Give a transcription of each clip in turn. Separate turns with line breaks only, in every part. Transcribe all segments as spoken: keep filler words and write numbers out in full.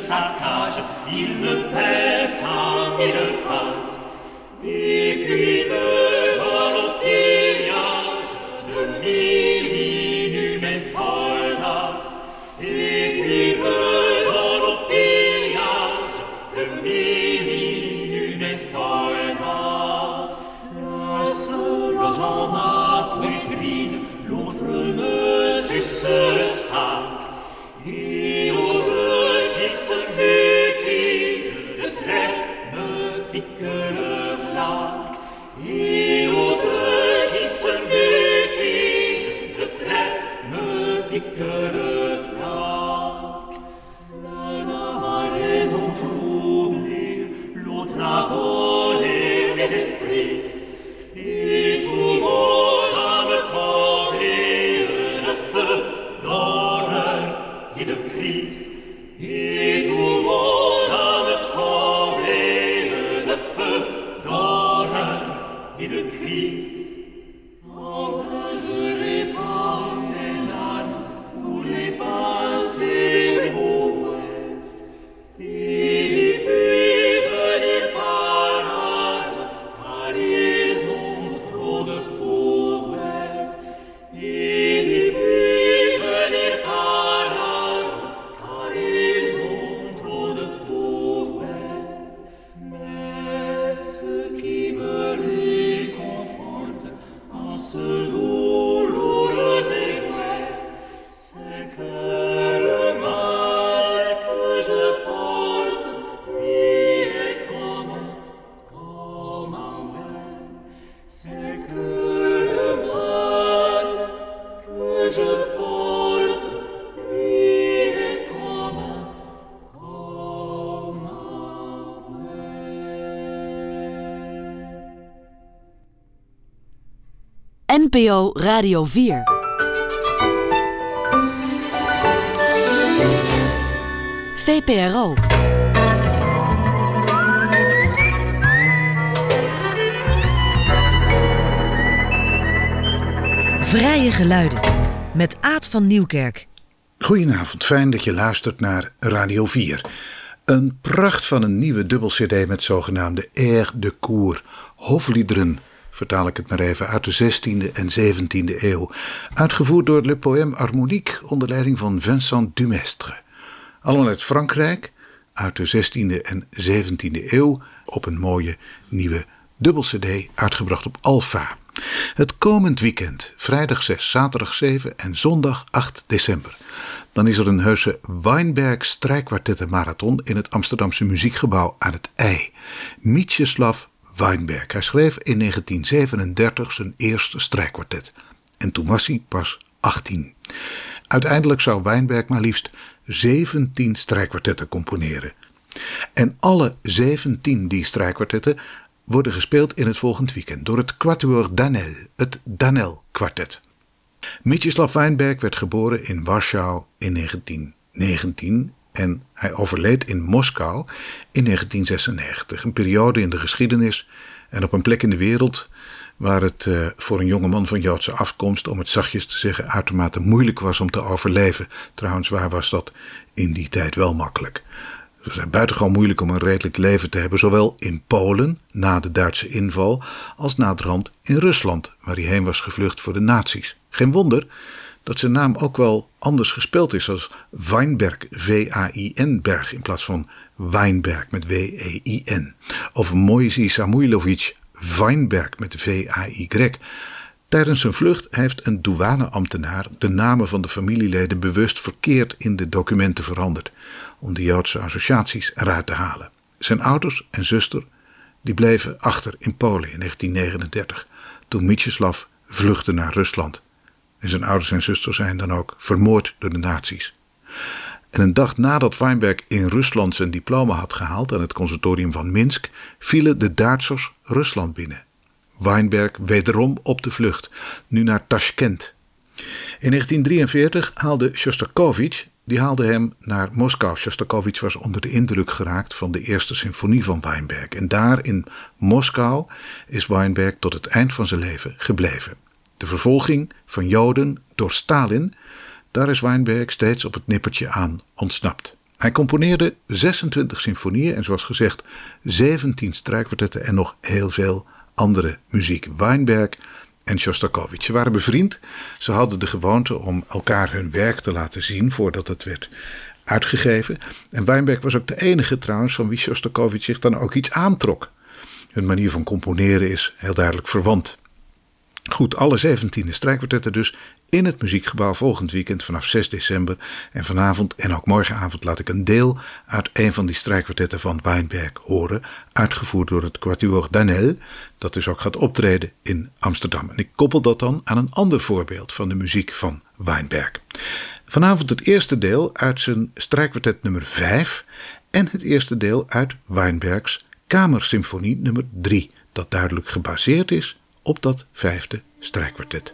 saccage, il me pèse à mille passes. Et puis le galopillage de mille inhumains soldats. Et puis le galopillage de mille inhumains soldats. L'un se loge en ma poitrine, l'autre me suce le sac. Et l'autre qui se mutile de trait me pique le flac. Et l'autre qui se mutile de trait me pique le flac. L'un a ma raison troublée, l'autre a volé mes esprits. Et tout mon âme comblée de feu, d'horreur et de crise. Et tout mon âme comblée de feu, d'horreur et de crise. Enfin je répands des larmes pour les pensées émouvées. Et puis venir par armes, car ils ont trop de pouvoir. Et puis venir par armes, car ils ont trop de pouvoir. Mais ce qui me réconforte en ce douloureux émoi, c'est que le mal que je porte lui est commun, commun, ouais. C'est que le mal que je porte lui est commun, commun, ouais.
N P O Radio vier. V P R O. Vrije geluiden. Met Aad van Nieuwkerk.
Goedenavond, fijn dat je luistert naar Radio vier. Een pracht van een nieuwe dubbel-cd met zogenaamde airs de cour, hofliederen, vertaal ik het maar even, uit de zestiende en zeventiende eeuw. Uitgevoerd door Le Poème Harmonique onder leiding van Vincent Dumestre. Allemaal uit Frankrijk, uit de zestiende en zeventiende eeuw, op een mooie nieuwe dubbel-cd, uitgebracht op Alpha. Het komend weekend, vrijdag zes, zaterdag zeven en zondag acht december. Dan is er een heuse Weinberg strijkkwartettenmarathon in het Amsterdamse muziekgebouw aan het IJ. Mieczysław Weinberg. Hij schreef in negentien zevenendertig zijn eerste strijkkwartet. En toen was hij pas achttien. Uiteindelijk zou Weinberg maar liefst zeventien strijkkwartetten componeren. En alle zeventien die strijkkwartetten worden gespeeld in het volgend weekend door het Quatuor Danel, het Danel-kwartet. Mieczysław Weinberg werd geboren in Warschau in negentien negentien en hij overleed in Moskou in negentien zesennegentig. Een periode in de geschiedenis en op een plek in de wereld waar het uh, voor een jongeman van Joodse afkomst, om het zachtjes te zeggen, uitermate moeilijk was om te overleven. Trouwens, waar was dat in die tijd wel makkelijk? Het was buitengewoon moeilijk om een redelijk leven te hebben, zowel in Polen, na de Duitse inval, als naderhand in Rusland, waar hij heen was gevlucht voor de nazi's. Geen wonder dat zijn naam ook wel anders gespeld is als Weinberg, V A I N Berg, in plaats van Weinberg met W E I N. Of Moisey Samuilovich Weinberg met V A Y. Tijdens zijn vlucht heeft een douaneambtenaar de namen van de familieleden bewust verkeerd in de documenten veranderd, om de Joodse associaties eruit te halen. Zijn ouders en zuster die bleven achter in Polen in negentien negenendertig, toen Mieczysław vluchtte naar Rusland. En zijn ouders en zuster zijn dan ook vermoord door de nazi's. En een dag nadat Weinberg in Rusland zijn diploma had gehaald aan het conservatorium van Minsk, vielen de Duitsers Rusland binnen. Weinberg wederom op de vlucht, nu naar Tashkent. In negentien drieënveertig haalde Shostakovich, die haalde hem naar Moskou. Shostakovich was onder de indruk geraakt van de eerste symfonie van Weinberg. En daar in Moskou is Weinberg tot het eind van zijn leven gebleven. De vervolging van Joden door Stalin, daar is Weinberg steeds op het nippertje aan ontsnapt. Hij componeerde zesentwintig symfonieën en zoals gezegd zeventien strijkkwartetten en nog heel veel andere muziek. Weinberg en Sjostakovich. Ze waren bevriend. Ze hadden de gewoonte om elkaar hun werk te laten zien voordat het werd uitgegeven. En Weinberg was ook de enige trouwens van wie Sjostakovich zich dan ook iets aantrok. Hun manier van componeren is heel duidelijk verwant. Goed, alle zeventien strijkkwartetten dus in het Muziekgebouw volgend weekend vanaf zes december. En vanavond en ook morgenavond laat ik een deel uit een van die strijkkwartetten van Weinberg horen. Uitgevoerd door het Quatuor Danel, dat dus ook gaat optreden in Amsterdam. En ik koppel dat dan aan een ander voorbeeld van de muziek van Weinberg. Vanavond het eerste deel uit zijn strijkkwartet nummer vijf en het eerste deel uit Weinbergs Kamersymfonie nummer drie, dat duidelijk gebaseerd is op dat vijfde strijkkwartet.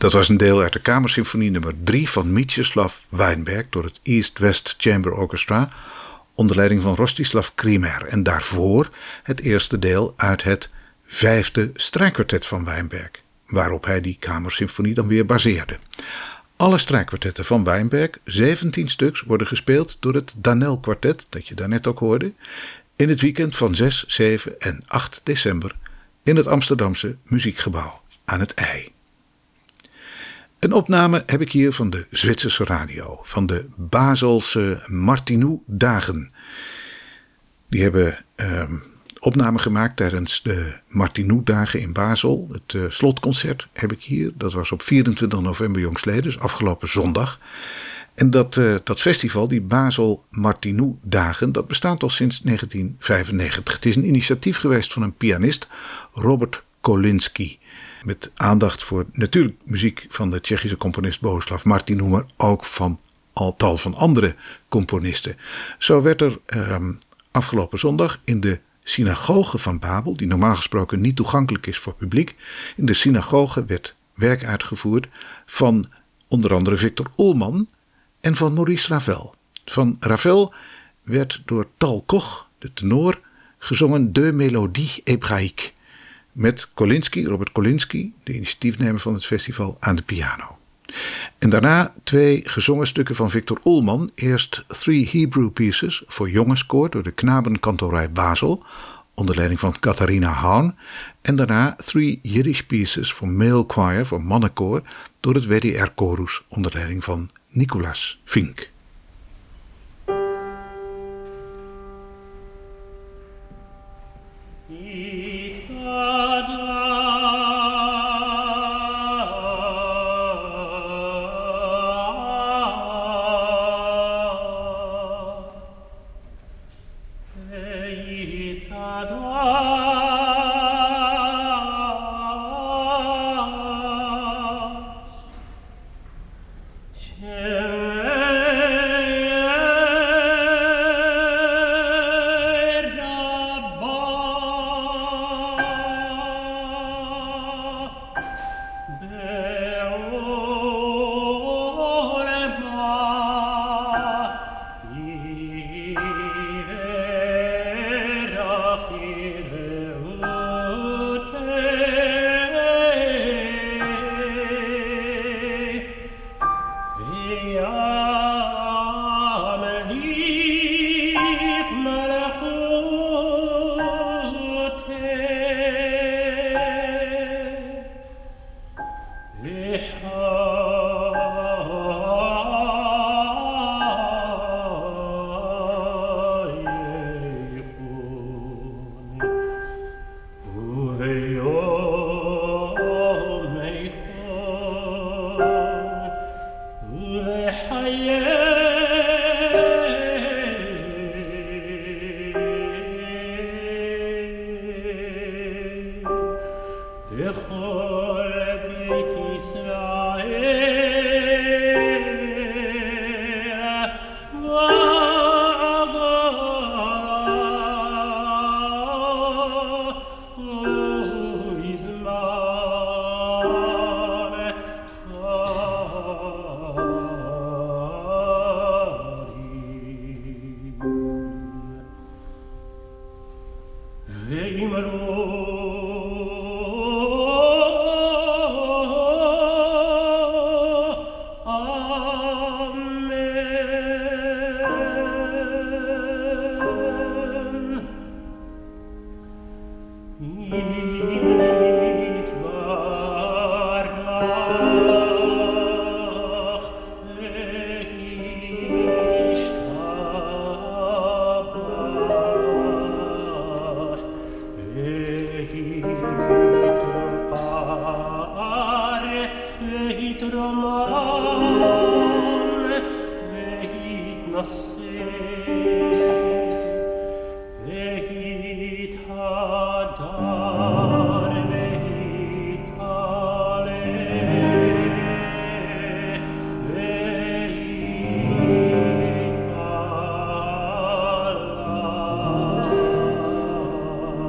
Dat was een deel uit de Kamersymfonie nummer drie van Mieczysław Weinberg door het East-West Chamber Orchestra onder leiding van Rostislav Krimer. En daarvoor het eerste deel uit het vijfde strijkkwartet van Weinberg, waarop hij die Kamersymfonie dan weer baseerde. Alle strijkkwartetten van Weinberg, zeventien stuks, worden gespeeld door het Danel kwartet, dat je daarnet ook hoorde, in het weekend van zes, zeven en acht december in het Amsterdamse Muziekgebouw aan het IJ. Een opname heb ik hier van de Zwitserse radio, van de Baselse Martinů-dagen. Die hebben eh, opname gemaakt tijdens de Martinů-dagen in Basel. Het uh, slotconcert heb ik hier. Dat was op vierentwintig november jongstleden, dus afgelopen zondag. En dat, uh, dat festival, die Basel Martinů-dagen, dat bestaat al sinds negentien vijfennegentig. Het is een initiatief geweest van een pianist, Robert Kolinski. Met aandacht voor natuurlijk muziek van de Tsjechische componist Bohuslav Martinů, maar ook van al tal van andere componisten. Zo werd er uh, afgelopen zondag in de synagoge van Babel, die normaal gesproken niet toegankelijk is voor publiek, in de synagoge werd werk uitgevoerd van onder andere Victor Ullmann en van Maurice Ravel. Van Ravel werd door Tal Koch, de tenor, gezongen De Mélodie Hébraïque, met Kolinski, Robert Kolinski, de initiatiefnemer van het festival, aan de piano. En daarna twee gezongen stukken van Victor Ullmann. Eerst Three Hebrew Pieces voor jongenskoor door de Knabenkantorij Basel onder leiding van Katharina Hahn. En daarna Three Yiddish Pieces voor male choir, voor mannenkoor, door het W D R Chorus onder leiding van Nicolas Fink.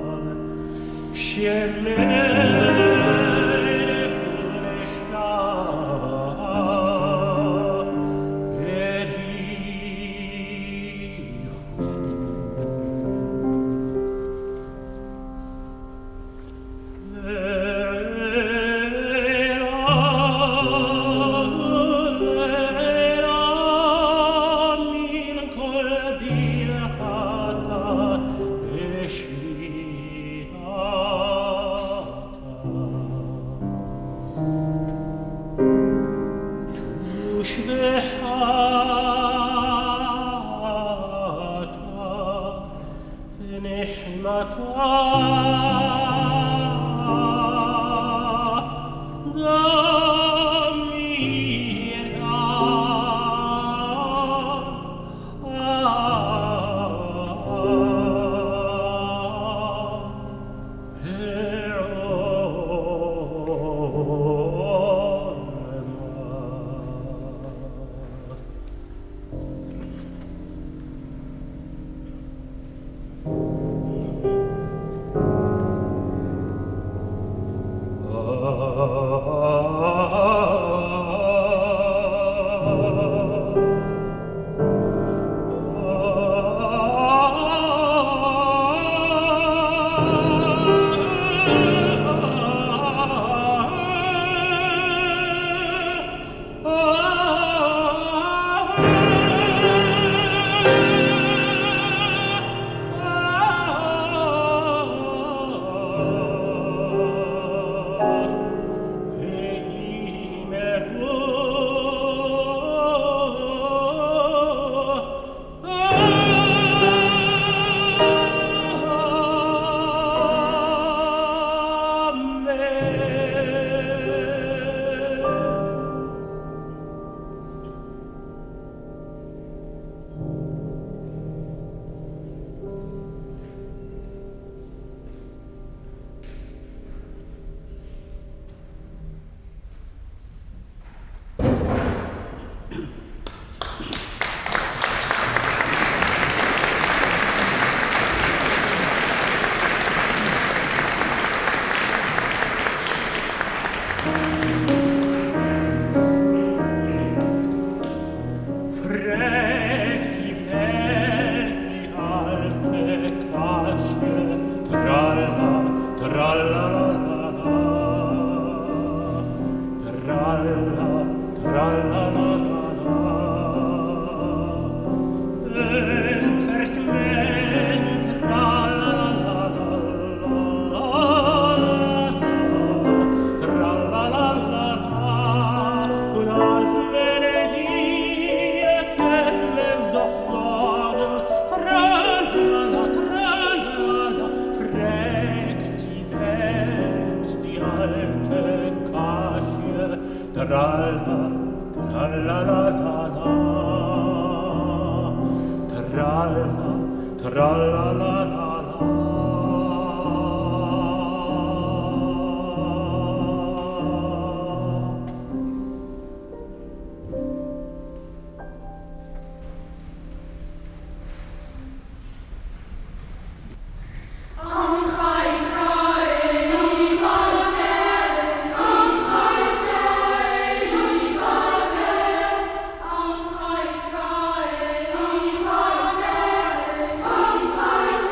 Shemel kul shna
Christ,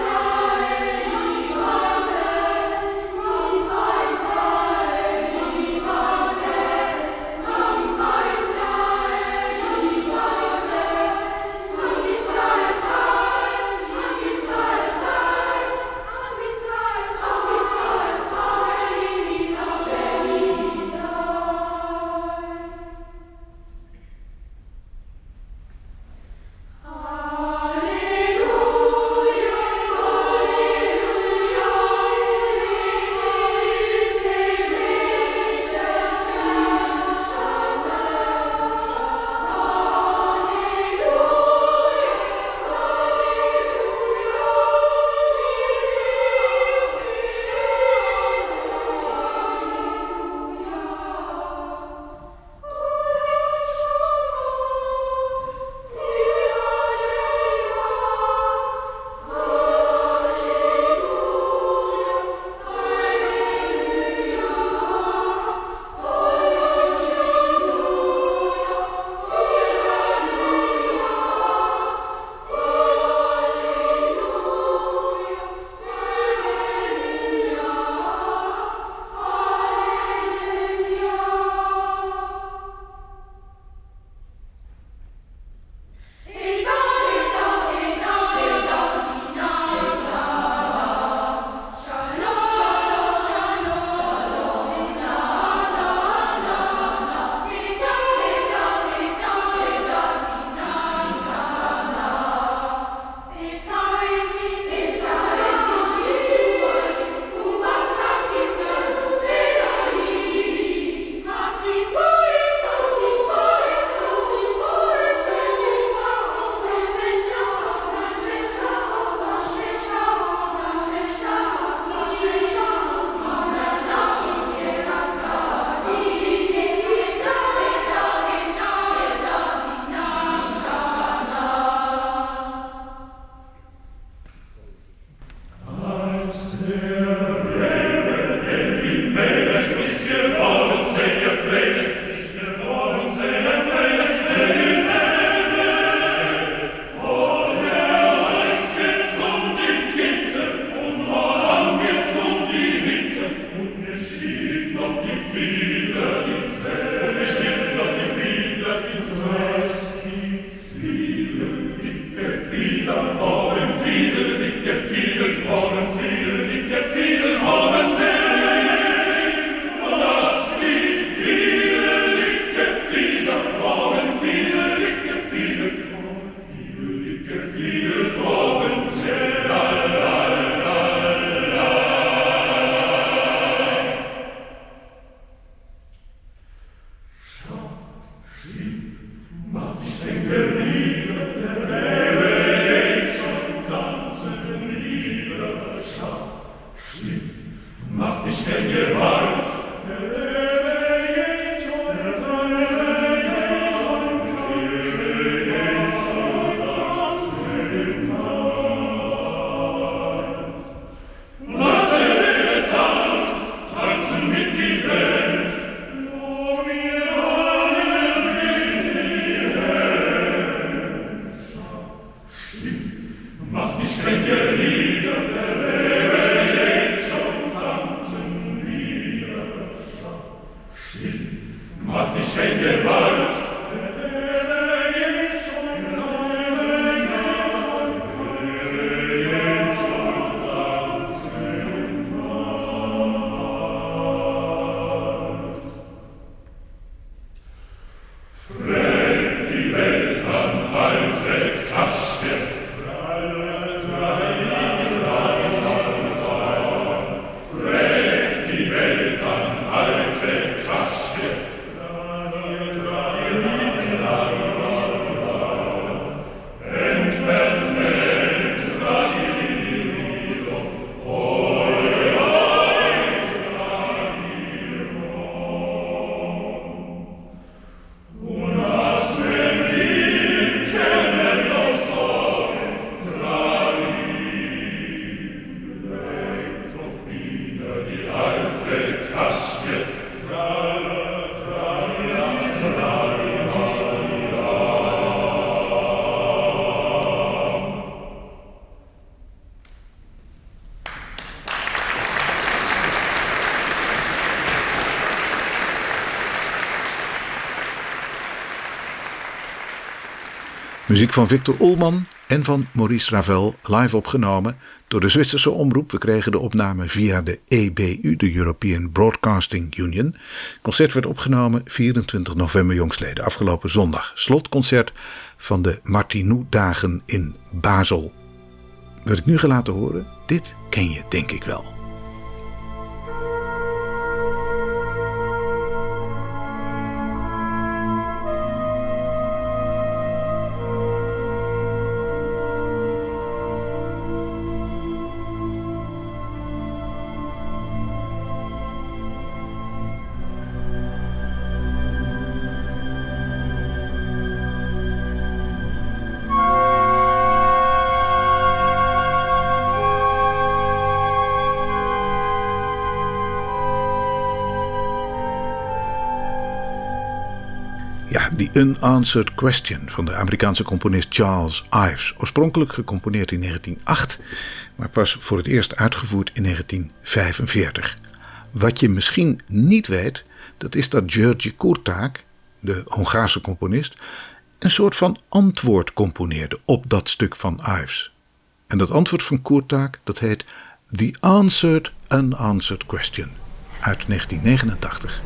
Muziek van Victor Ullmann en van Maurice Ravel, live opgenomen door de Zwitserse omroep. We kregen de opname via de E B U, de European Broadcasting Union. Het concert werd opgenomen vierentwintig november jongstleden, afgelopen zondag. Slotconcert van de Martinou-dagen in Basel. Wat ik nu ga laten horen, dit ken je denk ik wel. The Unanswered Question van de Amerikaanse componist Charles Ives. Oorspronkelijk gecomponeerd in negentien nul acht, maar pas voor het eerst uitgevoerd in negentien vijfenveertig. Wat je misschien niet weet, dat is dat György Kurták, de Hongaarse componist, een soort van antwoord componeerde op dat stuk van Ives. En dat antwoord van Kurták, dat heet The Answered Unanswered Question uit negentien negenentachtig.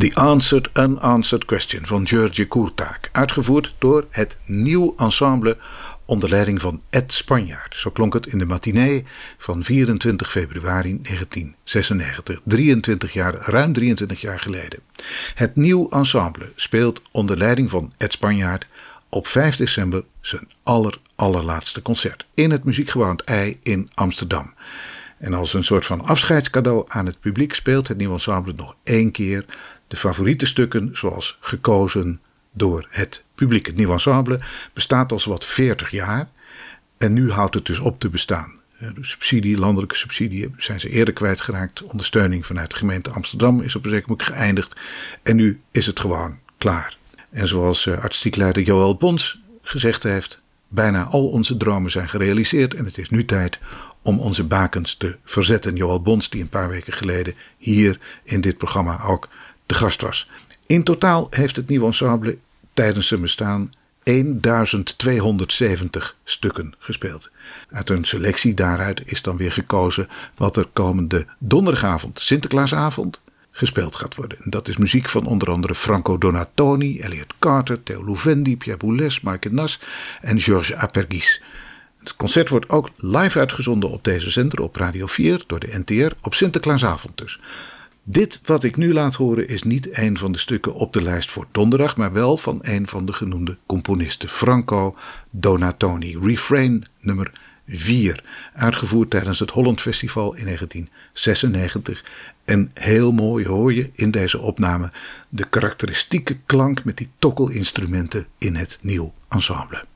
The Answered Unanswered Question van György Kurták, uitgevoerd door het Nieuw Ensemble onder leiding van Ed Spanjaard. Zo klonk het in de matinee van vierentwintig februari negentien zesennegentig, drieëntwintig jaar, ruim drieëntwintig jaar geleden. Het Nieuw Ensemble speelt onder leiding van Ed Spanjaard op vijf december zijn aller, allerlaatste concert in het Muziekgebouw aan het IJ in Amsterdam. En als een soort van afscheidscadeau aan het publiek speelt het Nieuw Ensemble nog één keer de favoriete stukken zoals gekozen door het publiek. Het Nieuw Ensemble bestaat al zowat veertig jaar en nu houdt het dus op te bestaan. De subsidie, landelijke subsidie zijn ze eerder kwijtgeraakt. Ondersteuning vanuit de gemeente Amsterdam is op een zeker moment geëindigd en nu is het gewoon klaar. En zoals artistiek leider Joël Bons gezegd heeft, bijna al onze dromen zijn gerealiseerd en het is nu tijd om onze bakens te verzetten. Joël Bons, die een paar weken geleden hier in dit programma ook te gast was. In totaal heeft het Nieuw Ensemble tijdens zijn bestaan duizend tweehonderdzeventig stukken gespeeld. Uit een selectie daaruit is dan weer gekozen wat er komende donderdagavond, Sinterklaasavond, gespeeld gaat worden. En dat is muziek van onder andere Franco Donatoni, Elliot Carter, Theo Louvendi, Pierre Boulez, Maaike Nas en Georges Apergis. Het concert wordt ook live uitgezonden op deze zender op Radio vier door de N T R op Sinterklaasavond dus. Dit wat ik nu laat horen is niet een van de stukken op de lijst voor donderdag, maar wel van een van de genoemde componisten, Franco Donatoni. Refrain nummer vier, uitgevoerd tijdens het Holland Festival in negentien zesennegentig. En heel mooi hoor je in deze opname de karakteristieke klank met die tokkelinstrumenten in het Nieuw Ensemble.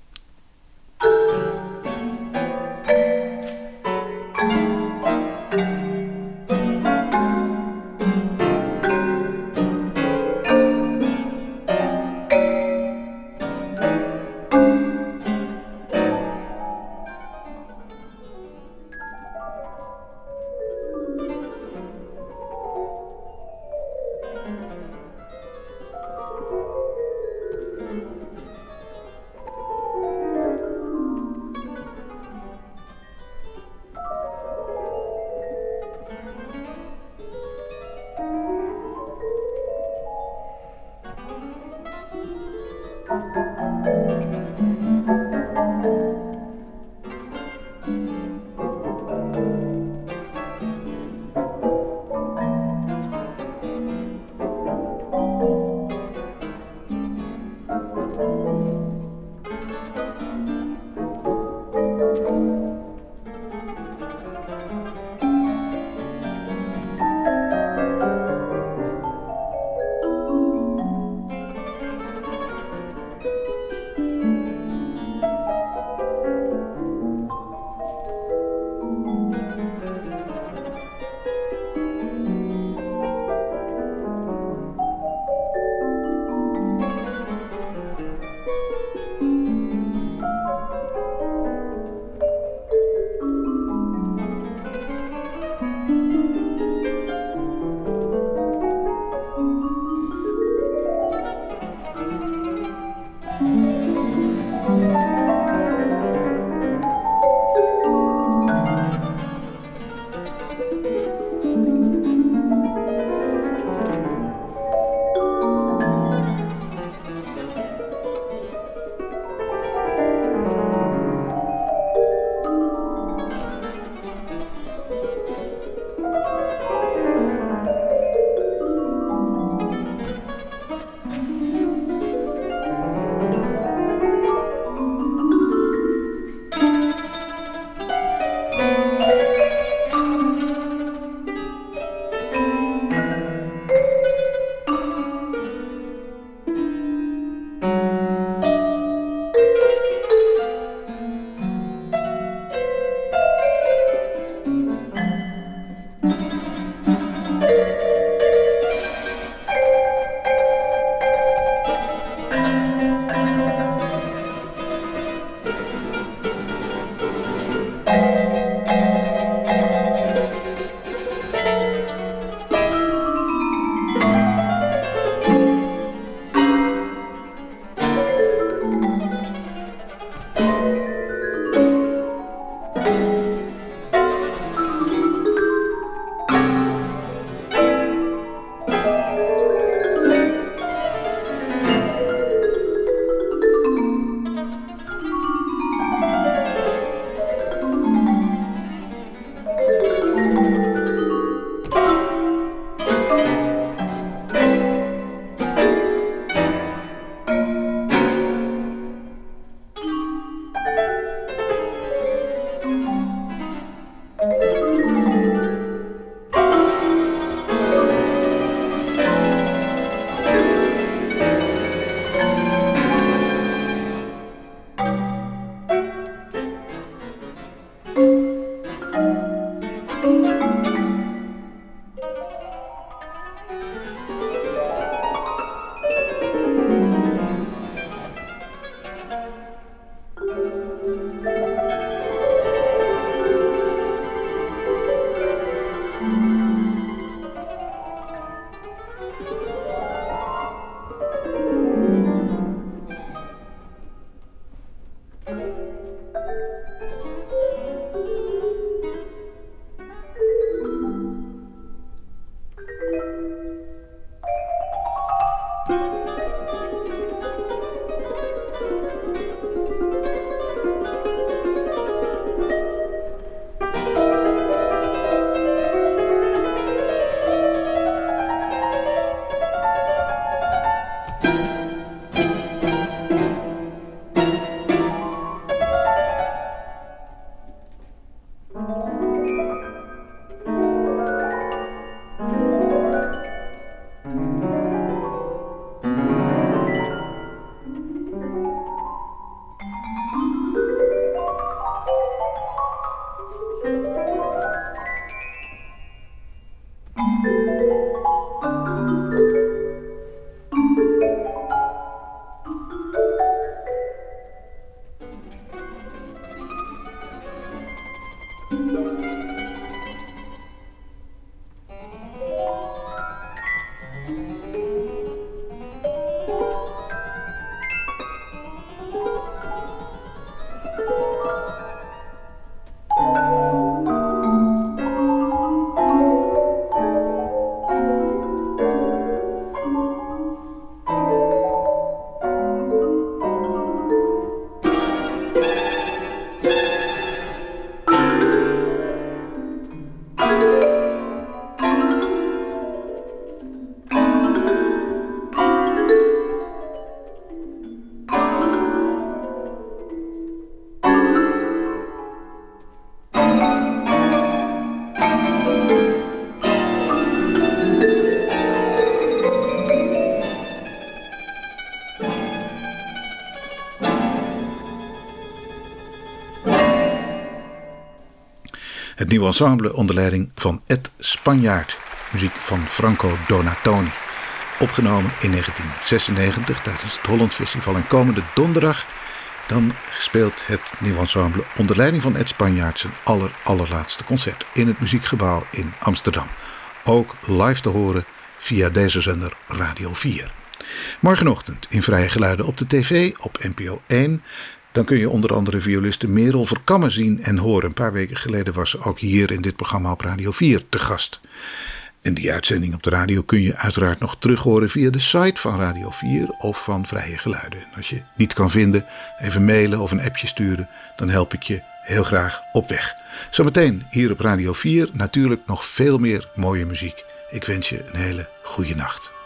Het nieuwe ensemble onder leiding van Ed Spanjaard. Muziek van Franco Donatoni. Opgenomen in negentien zesennegentig tijdens het Holland Festival. En komende donderdag dan speelt het nieuwe ensemble onder leiding van Ed Spanjaard zijn aller, allerlaatste concert in het Muziekgebouw in Amsterdam. Ook live te horen via deze zender Radio vier. Morgenochtend in Vrije Geluiden op de tv op N P O één. Dan kun je onder andere violiste Merel Verkammen zien en horen. Een paar weken geleden was ze ook hier in dit programma op Radio vier te gast. En die uitzending op de radio kun je uiteraard nog terug horen via de site van Radio vier of van Vrije Geluiden. En als je niet kan vinden, even mailen of een appje sturen, dan help ik je heel graag op weg. Zometeen hier op Radio vier natuurlijk nog veel meer mooie muziek. Ik wens je een hele goede nacht.